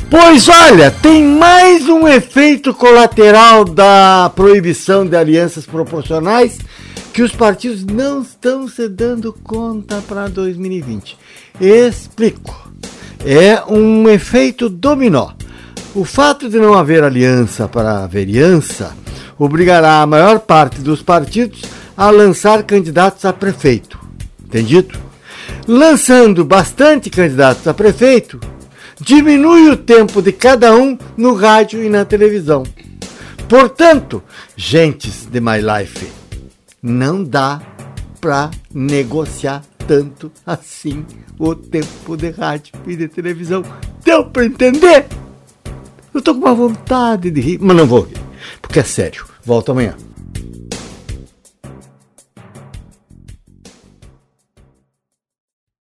Pois olha, tem mais um efeito colateral da proibição de alianças proporcionais que os partidos não estão se dando conta para 2020. Explico. É um efeito dominó. O fato de não haver aliança para a vereança obrigará a maior parte dos partidos a lançar candidatos a prefeito. Entendido? Lançando bastante candidatos a prefeito, diminui o tempo de cada um no rádio e na televisão. Portanto, gentes de My Life, não dá para negociar tanto assim o tempo de rádio e de televisão. Deu para entender? Eu tô com uma vontade de rir, mas não vou rir, porque é sério. Volto amanhã.